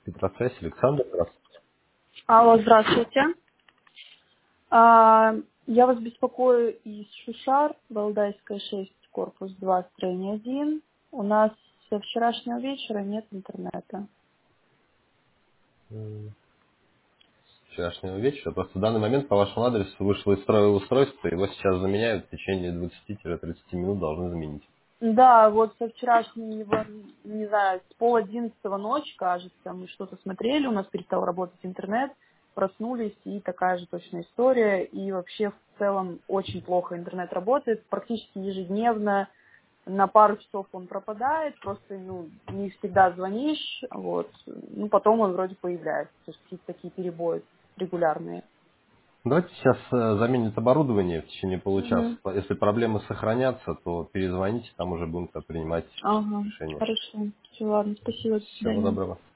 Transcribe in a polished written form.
Петросвязь, Александр. Здравствуйте. Алло, здравствуйте. Я вас беспокою из Шушар, Валдайская 6, корпус 2, строение 1. У нас со вчерашнего вечера нет интернета. С вчерашнего вечера. Просто в данный момент по вашему адресу вышло из строя устройство, его сейчас заменяют, в течение 20-30 минут должны заменить. Да, вот со вчерашнего, не знаю, с 10:30 ночи, кажется, мы что-то смотрели, у нас перестал работать интернет, проснулись, и такая же точная история. И вообще в целом очень плохо интернет работает, практически ежедневно. На пару часов он пропадает, просто не всегда звонишь, вот. Ну, потом он вроде появляется. То есть какие-то такие перебои регулярные. Давайте сейчас заменят оборудование в течение получаса. Мгм. Если проблемы сохранятся, то перезвоните, там уже будем принимать Ага, решение. хорошо. Все, ладно, спасибо, до Всего свидания. доброго.